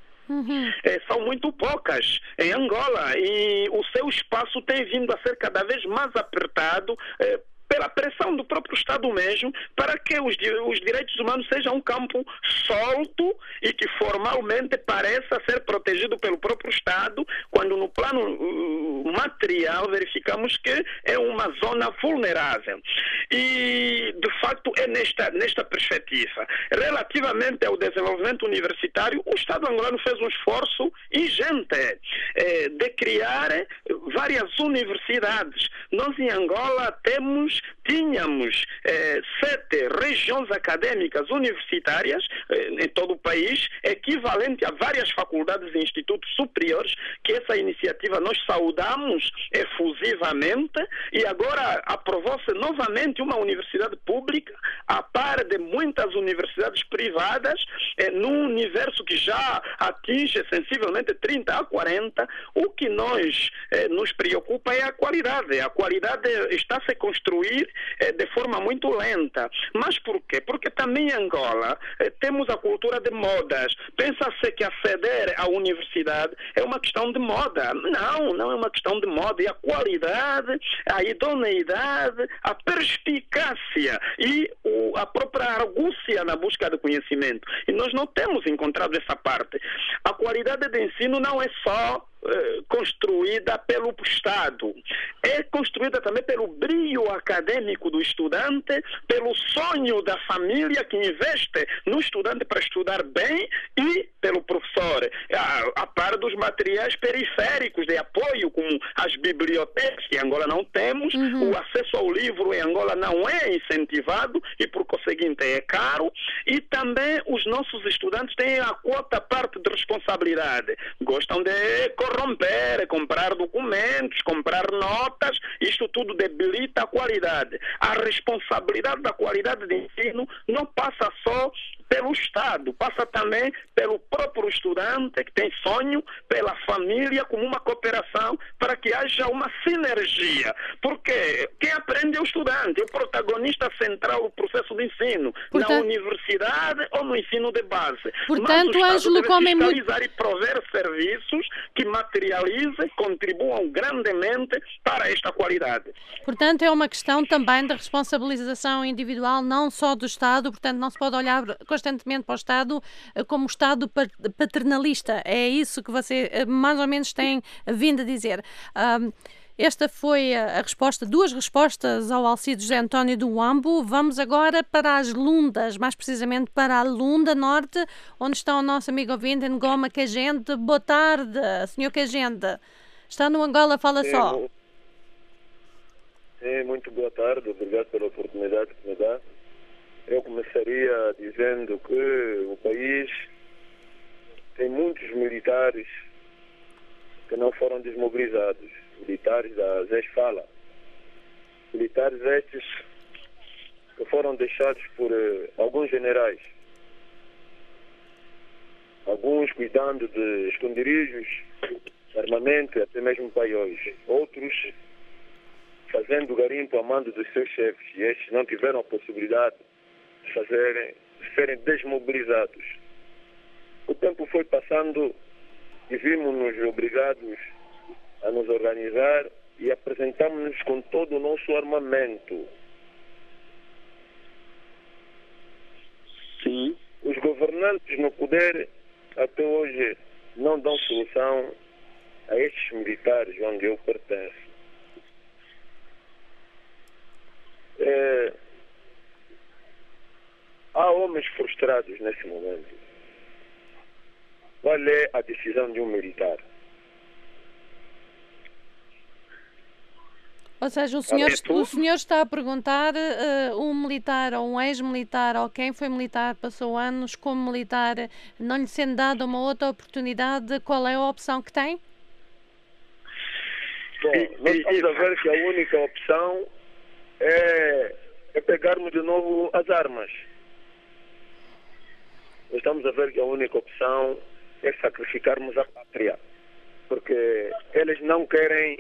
São muito poucas em Angola e o seu espaço tem vindo a ser cada vez mais apertado pela pressão do próprio Estado mesmo, para que os direitos humanos sejam um campo solto e que formalmente pareça ser protegido pelo próprio Estado, quando no plano material verificamos que é uma zona vulnerável. E, de facto, é nesta perspectiva. Relativamente ao desenvolvimento universitário, o Estado angolano fez um esforço ingente de criar várias universidades. Nós em Angola tínhamos 7 regiões acadêmicas universitárias em todo o país, equivalente a várias faculdades e institutos superiores, que essa iniciativa nós saudamos efusivamente, e agora aprovou-se novamente uma universidade pública, a par de muitas universidades privadas, num universo que já atinge sensivelmente 30 a 40. O que nos preocupa é a qualidade. A qualidade está a se construir de forma muito lenta. Mas por quê? Porque também em Angola temos a cultura de modas. Pensa-se que aceder à universidade é uma questão de moda. Não é uma questão de moda. E a qualidade, a idoneidade, a perspicácia e a própria argúcia na busca de conhecimento. E nós não temos encontrado essa parte. A qualidade de ensino não é só construída pelo Estado, é construída também pelo brio acadêmico do estudante, pelo sonho da família que investe no estudante para estudar bem e pelo professor, a par dos materiais periféricos de apoio, como as bibliotecas, que em Angola não temos, o acesso ao livro em Angola não é incentivado e, por conseguinte, é caro, e também os nossos estudantes têm a quota parte de responsabilidade, gostam de corromper, comprar documentos, comprar notas, isto tudo debilita a qualidade. A responsabilidade da qualidade de ensino não passa só pelo Estado, passa também pelo próprio estudante que tem sonho, pela família, como uma cooperação para que haja uma sinergia. Porque quem aprende é o estudante, é o protagonista central do processo de ensino, na universidade ou no ensino de base. Portanto, mas o Estado Ângelo, deve fiscalizar e prover serviços que materializem, contribuam grandemente para esta qualidade. Portanto, é uma questão também da responsabilização individual, não só do Estado, portanto, não se pode olhar constantemente para o Estado como Estado paternalista. É isso que você mais ou menos tem vindo a dizer. Esta foi a resposta, 2 respostas ao Alcide José António do Uambo. Vamos agora para as Lundas, mais precisamente para a Lunda Norte, onde está o nosso amigo ouvinte Ngoma Kagende. Boa tarde, Sr. Kagende. Está no Angola Fala Só. Sim, muito boa tarde. Obrigado pela oportunidade que me dá. Eu começaria dizendo que o país tem muitos militares que não foram desmobilizados. Militares da ZES-FALA. Militares estes que foram deixados por alguns generais. alguns cuidando de esconderijos, armamento, até mesmo paióis. Outros fazendo garimpo a mando dos seus chefes, e estes não tiveram a possibilidade de serem desmobilizados. O tempo foi passando e vimos-nos obrigados a nos organizar e apresentamos-nos com todo o nosso armamento. Sim. Os governantes no poder até hoje não dão solução a estes militares onde eu pertenço. Há homens frustrados nesse momento. Qual é a decisão de um militar? Ou seja, o senhor está a perguntar um militar ou um ex-militar ou quem foi militar, passou anos como militar, não lhe sendo dada uma outra oportunidade, qual é a opção que tem? Bom, nós estamos a ver que a única opção é pegarmos de novo as armas. Nós estamos a ver que a única opção é sacrificarmos a pátria. Porque eles não querem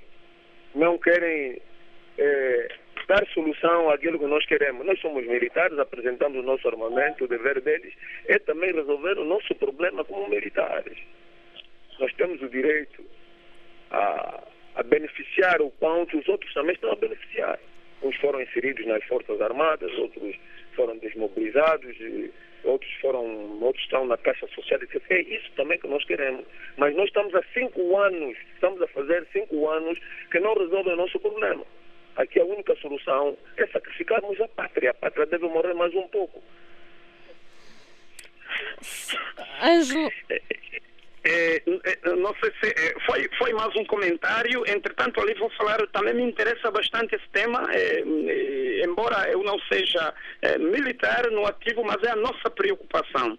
dar solução àquilo que nós queremos. Nós somos militares, apresentamos o nosso armamento, o dever deles é também resolver o nosso problema como militares. Nós temos o direito a beneficiar o quanto os outros também estão a beneficiar. Uns foram inseridos nas Forças Armadas, outros foram desmobilizados, outros estão na Caixa Social, etc. É isso também que nós queremos. Mas nós estamos a fazer 5 anos que não resolvem o nosso problema. Aqui a única solução é sacrificarmos a pátria. A pátria deve morrer mais um pouco. Ângelo... não sei se foi mais um comentário. Entretanto, ali vou falar, também me interessa bastante esse tema, embora eu não seja militar no ativo, mas é a nossa preocupação.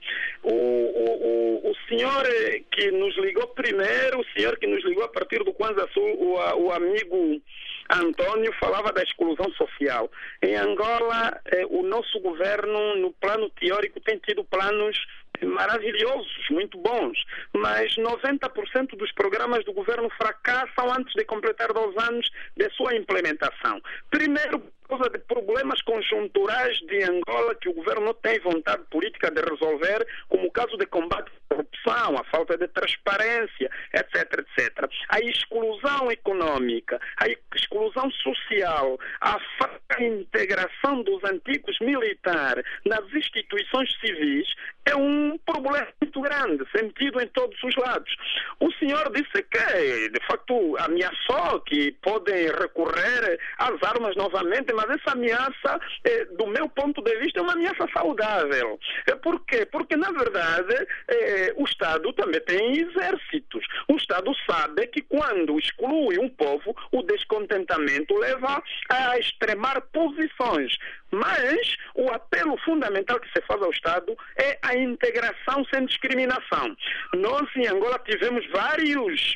O senhor que nos ligou primeiro, o senhor que nos ligou a partir do Kwanza Sul, o amigo Antônio, falava da exclusão social. Em Angola, o nosso governo, no plano teórico, tem tido planos maravilhosos, muito bons, mas 90% dos programas do governo fracassam antes de completar 2 anos de sua implementação. Primeiro, por causa de problemas conjunturais de Angola que o governo não tem vontade política de resolver, como o caso de combate à corrupção, a falta de transparência, etc, etc. A exclusão econômica, a exclusão social, a fraca integração dos antigos militares nas instituições civis é um problema muito grande, sentido em todos os lados. O senhor disse que, de facto, ameaçou que podem recorrer às armas novamente, mas essa ameaça, do meu ponto de vista, é uma ameaça saudável. Por quê? Porque, na verdade, o Estado também tem exércitos. O Estado sabe que quando exclui um povo, o descontentamento leva a extremar posições. Mas o apelo fundamental que se faz ao Estado é a integração sem discriminação. Nós, em Angola, tivemos vários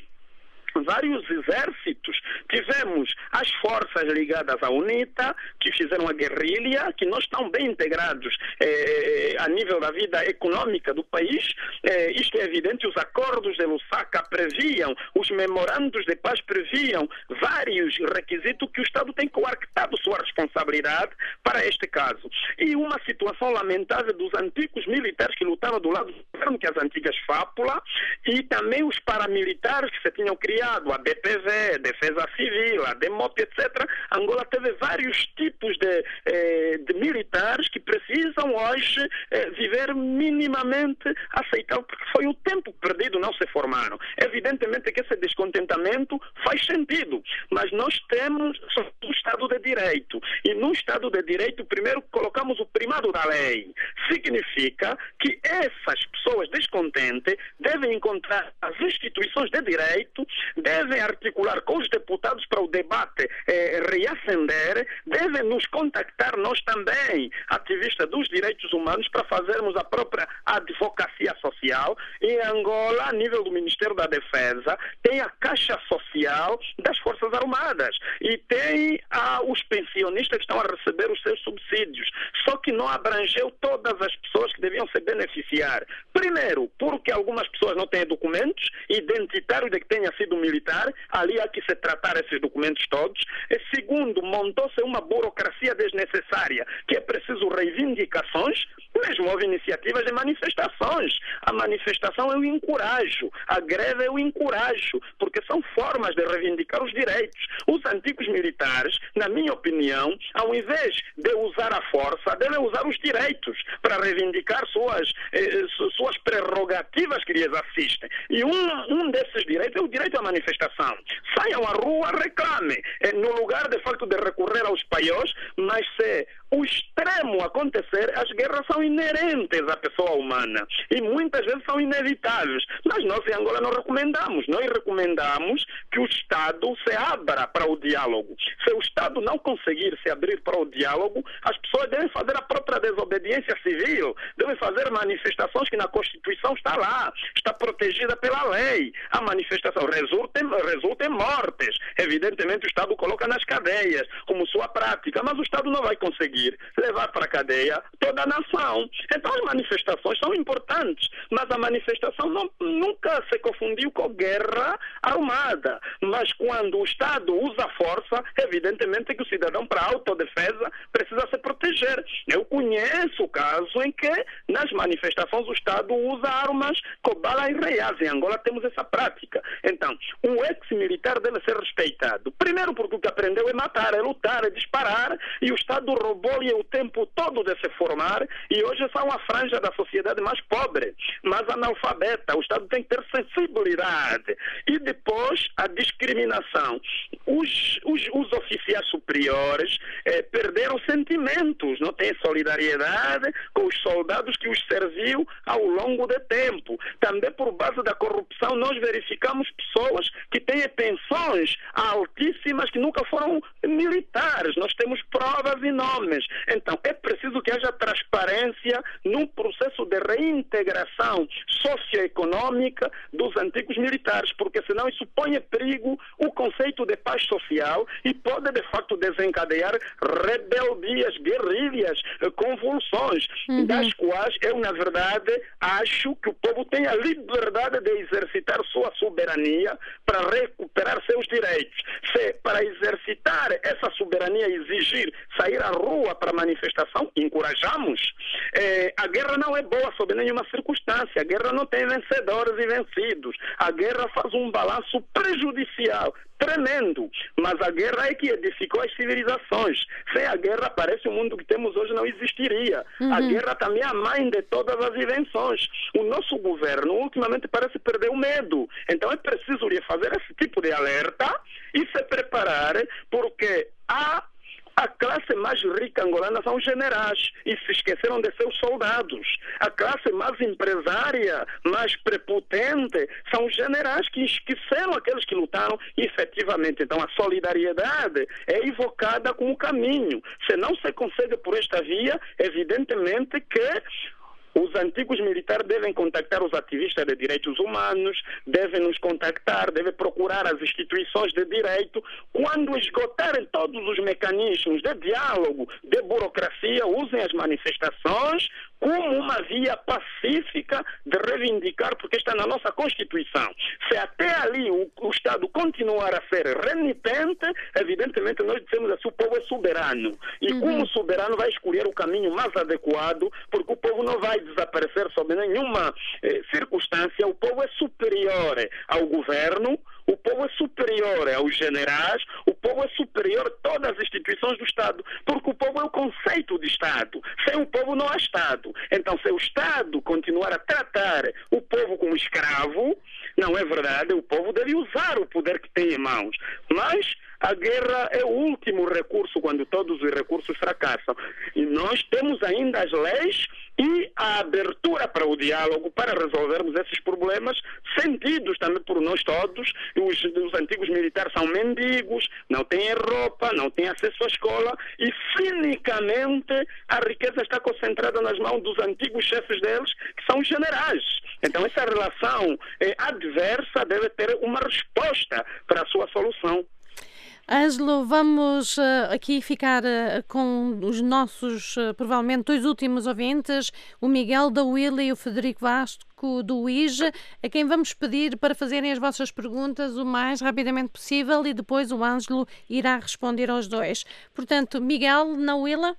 exércitos. Tivemos as forças ligadas à UNITA, que fizeram a guerrilha, que não estão bem integrados a nível da vida econômica do país. Isto é evidente, os acordos de Lusaka previam, os memorandos de paz previam vários requisitos que o Estado tem coartado sua responsabilidade para este caso. E uma situação lamentável dos antigos militares que lutaram do lado do governo, que as antigas FAPULA, e também os paramilitares que se tinham criado, a DPV, Defesa Civil, a DEMOP, etc. Angola teve vários tipos de militares que precisam hoje viver minimamente aceitável, porque foi o tempo perdido, não se formaram. Evidentemente que esse descontentamento faz sentido, mas nós temos um Estado de Direito, e no Estado de Direito, primeiro colocamos o primado da lei. Significa que essas pessoas descontentes devem encontrar as instituições de direito, devem articular com os deputados para o debate reacender, devem nos contactar nós também, ativistas dos direitos humanos, para fazermos a própria advocacia social Em Angola, a nível do Ministério da Defesa, tem a Caixa Social das Forças Armadas e tem os pensionistas que estão a receber os seus subsídios. Só que não abrangeu todas as pessoas que deviam se beneficiar. Primeiro, porque algumas pessoas não têm documentos identitários de que tenha sido militar, ali há que se tratar esses documentos todos. E segundo, montou-se uma burocracia desnecessária, que é preciso reivindicações, mesmo houve iniciativas de manifestações. A manifestação eu encorajo, a greve eu encorajo, porque são formas de reivindicar os direitos. Os antigos militares, na minha opinião, ao invés de usar a força, devem usar os direitos para reivindicar suas prerrogativas que lhes assistem. E um desses direitos é o direito à manifestação. Saiam à rua, reclamem. No lugar de facto de recorrer aos paiós, mas se o extremo acontecer, as guerras são inerentes à pessoa humana e muitas vezes são inevitáveis. Mas nós em Angola não recomendamos. Nós recomendamos que o Estado se abra para o diálogo. Se o Estado não conseguir se abrir para o diálogo, as pessoas devem fazer a própria desobediência civil, devem fazer manifestações que na Constituição está lá, está protegida pela lei. A manifestação resulta em mortes. Evidentemente o Estado coloca nas cadeias como sua prática, mas o Estado não vai conseguir levar para a cadeia toda a nação. Então as manifestações são importantes, mas a manifestação nunca se confundiu com guerra armada. Mas quando o Estado usa força, evidentemente que o cidadão, para autodefesa, precisa se proteger. Eu conheço casos em que nas manifestações o Estado usa armas com balas reais. Em Angola temos essa prática. Então, um ex-militar deve ser respeitado. Primeiro porque o que aprendeu é matar, é lutar, é disparar, e o Estado roubou-lhe o tempo todo de se formar, e hoje são a franja da sociedade mais pobre, mais analfabeta. O Estado tem que ter sensibilidade. E depois a discriminação. Os oficiais superiores perderam sentimentos, não têm solidariedade com os soldados que os serviu ao longo do tempo. Também por base da corrupção nós verificamos pessoas que têm pensões altíssimas que nunca foram militares. Nós temos provas e nomes. Então é preciso que haja transparência no processo de reintegração socioeconômica dos antigos militares, porque senão isso põe em perigo o conceito de paz social e pode de facto desencadear rebeldias, guerrilhas, convulsões, das quais eu na verdade acho que o povo tem a liberdade de exercitar sua soberania para recuperar seus direitos. Se para exercitar essa soberania exigir sair à rua para manifestação, encorajamos. A guerra não é boa sob nenhuma circunstância. A guerra não tem vencedores e vencidos. A guerra faz um balanço prejudicial tremendo, mas a guerra é que edificou as civilizações. Sem a guerra, parece o mundo que temos hoje não existiria. A guerra também é a mãe de todas as invenções. O nosso governo ultimamente parece perder o medo. Então é preciso lhe fazer esse tipo de alerta e se preparar, porque a classe mais rica angolana são os generais e se esqueceram de seus soldados. A classe mais empresária, mais prepotente, são os generais que esqueceram aqueles que lutaram efetivamente. Então a solidariedade é evocada como caminho. Se não se consegue por esta via, evidentemente que os antigos militares devem contactar os ativistas de direitos humanos, devem nos contactar, devem procurar as instituições de direito. Quando esgotarem todos os mecanismos de diálogo, de burocracia, usem as manifestações como uma via pacífica de reivindicar, porque está na nossa Constituição. Se até ali o Estado continuar a ser renitente, evidentemente nós dizemos assim, o povo é soberano. E como soberano vai escolher o caminho mais adequado, porque o povo não vai desaparecer sob nenhuma circunstância. O povo é superior ao governo, o povo é superior aos generais, o povo é superior a todas as instituições do Estado, porque o povo é o conceito de Estado. Sem o povo não há Estado. Então, se o Estado continuar a tratar o povo como escravo, não é verdade, o povo deve usar o poder que tem em mãos. Mas a guerra é o último recurso quando todos os recursos fracassam. E nós temos ainda as leis e a abertura para o diálogo para resolvermos esses problemas sentidos também por nós todos. Os antigos militares são mendigos, não têm roupa, não têm acesso à escola e, cinicamente, a riqueza está concentrada nas mãos dos antigos chefes deles, que são os generais. Então, essa relação adversa deve ter uma resposta para a sua solução. Ângelo, vamos aqui ficar com os nossos, provavelmente, dois últimos ouvintes, o Miguel da Willa e o Frederico Vasco do UIJ, a quem vamos pedir para fazerem as vossas perguntas o mais rapidamente possível e depois o Ângelo irá responder aos dois. Portanto, Miguel, na Willa.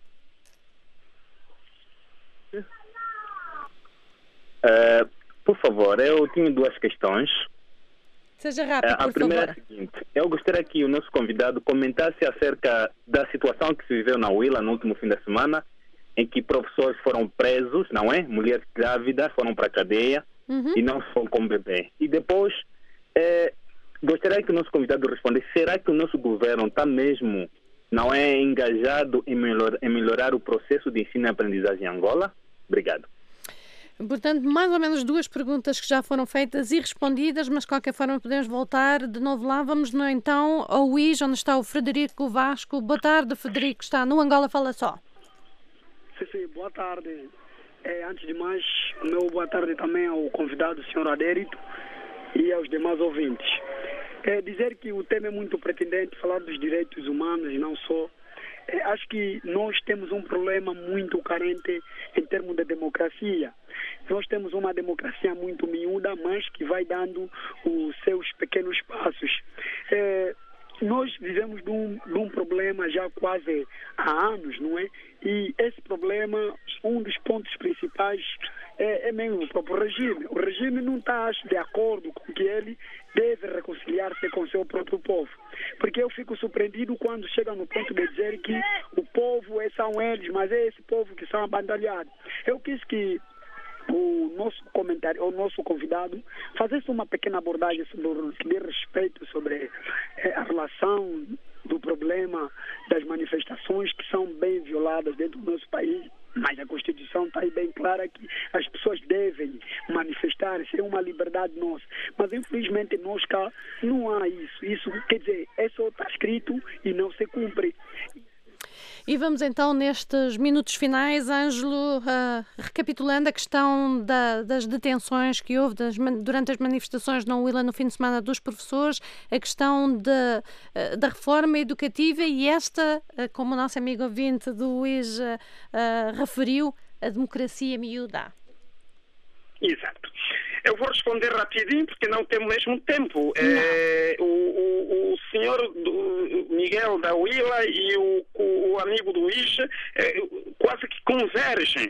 Por favor, eu tinha duas questões. Seja rápido, por favor. A primeira é a seguinte: eu gostaria que o nosso convidado comentasse acerca da situação que se viveu na Willa no último fim de semana, em que professores foram presos, não é? Mulheres grávidas foram para a cadeia e não foram com bebê. E depois, gostaria que o nosso convidado respondesse: será que o nosso governo está mesmo, não é, engajado em melhorar o processo de ensino e aprendizagem em Angola? Obrigado. Portanto, mais ou menos duas perguntas que já foram feitas e respondidas, mas de qualquer forma podemos voltar de novo lá. Vamos então ao UIJ, onde está o Frederico Vasco. Boa tarde, Frederico. Está no Angola Fala Só. Sim, boa tarde. Antes de mais, o meu boa tarde também ao convidado, o Sr. Adérito, e aos demais ouvintes. Dizer que o tema é muito pretendente, falar dos direitos humanos e não só. Acho que nós temos um problema muito carente em termos de democracia. Nós temos uma democracia muito miúda, mas que vai dando os seus pequenos passos. Nós vivemos de um problema já quase há anos, não é? E esse problema, um dos pontos principais é mesmo o próprio regime. O regime não está de acordo com que ele deve reconciliar-se com o seu próprio povo. Porque eu fico surpreendido quando chega no ponto de dizer que o povo são eles, mas é esse povo que são abandalhados. Eu quis que o nosso convidado fazesse uma pequena abordagem de respeito sobre a relação do problema das manifestações que são bem violadas dentro do nosso país, mas a Constituição está aí bem clara que as pessoas devem manifestar-se, é uma liberdade nossa. Mas infelizmente nós cá não há isso. Isso quer dizer, só está escrito e não se cumpre. E vamos então nestes minutos finais, Ângelo, recapitulando a questão das detenções que houve durante as manifestações na Willa no fim de semana dos professores, a questão da reforma educativa e esta, como o nosso amigo ouvinte do UIJ referiu, a democracia miúda. Exato. Eu vou responder rapidinho porque não temos mesmo tempo. O senhor Miguel da Willa e o amigo do UIJ quase que convergem.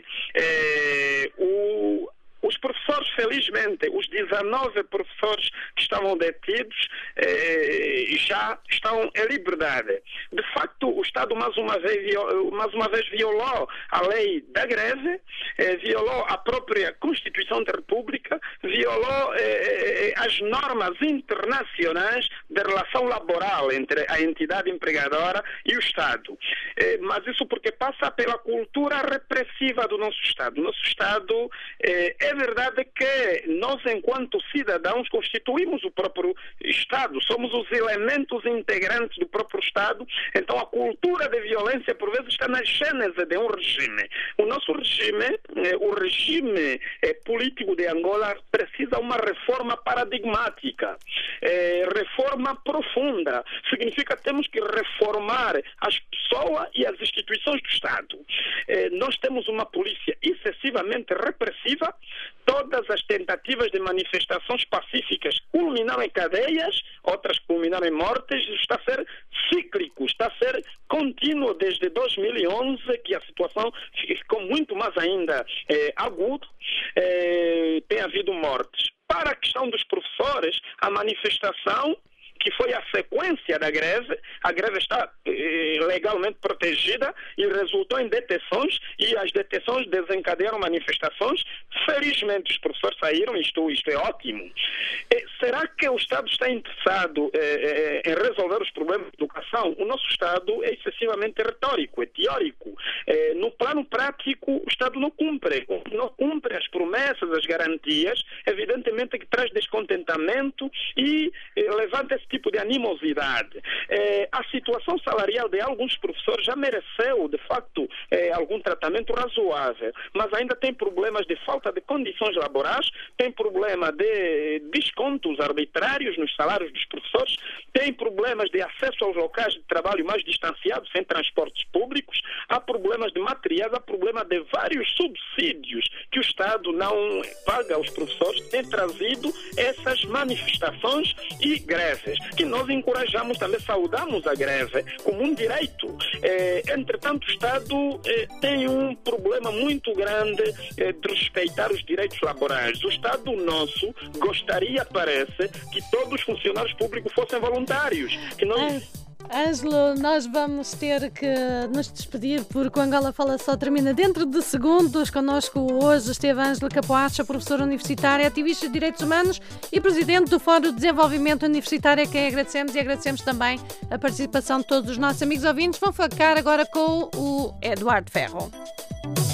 Os professores, felizmente, os 19 professores que estavam detidos já estão em liberdade. De facto, o Estado mais uma vez violou a lei da greve, violou a própria Constituição da República, violou as normas internacionais de relação laboral entre a entidade empregadora e o Estado. Mas isso porque passa pela cultura repressiva do nosso Estado. Nosso Estado é verdade que nós, enquanto cidadãos, constituímos o próprio Estado, somos os elementos integrantes do próprio Estado, então a cultura de violência, por vezes, está na gênese de um regime. O nosso regime, o regime político de Angola, precisa uma reforma paradigmática, reforma profunda. Significa que temos que reformar as pessoas e as instituições do Estado. Nós temos uma polícia excessivamente repressiva. Todas as tentativas de manifestações pacíficas culminaram em cadeias, outras culminaram em mortes. Está a ser cíclico, está a ser contínuo desde 2011, que a situação ficou muito mais ainda aguda. Tem havido mortes. Para a questão dos professores, a manifestação, que foi a sequência da greve. A greve está legalmente protegida e resultou em detenções, e as detenções desencadearam manifestações. Felizmente os professores saíram, isto é ótimo. Será que o Estado está interessado em resolver os problemas de educação? O nosso Estado é excessivamente retórico, é teórico. No plano prático, o Estado não cumpre as promessas, as garantias, evidentemente que traz descontentamento e levanta esse tipo de animosidade. A situação salarial de alguns professores já mereceu, de facto, algum tratamento razoável, mas ainda tem problemas de falta de condições laborais, tem problema de descontos arbitrários nos salários dos professores, tem problemas de acesso aos locais de trabalho mais distanciados, sem transportes públicos, há problemas de materiais, há problema de vários subsídios que o Estado não paga aos professores, tem trazido essas manifestações e greves, que nós encorajamos também, saudamos a greve como um direito. Entretanto, o Estado tem um problema muito grande de respeitar os direitos laborais. O Estado nosso gostaria, parece, que todos os funcionários públicos fossem voluntários. Que nós... Ângelo, nós vamos ter que nos despedir porque o Angola Fala Só termina dentro de segundos. Connosco hoje esteve Ângelo Capoacha, professor universitário, ativista de direitos humanos e presidente do Fórum de Desenvolvimento Universitário, a quem agradecemos, e agradecemos também a participação de todos os nossos amigos ouvintes. Vão ficar agora com o Eduardo Ferro.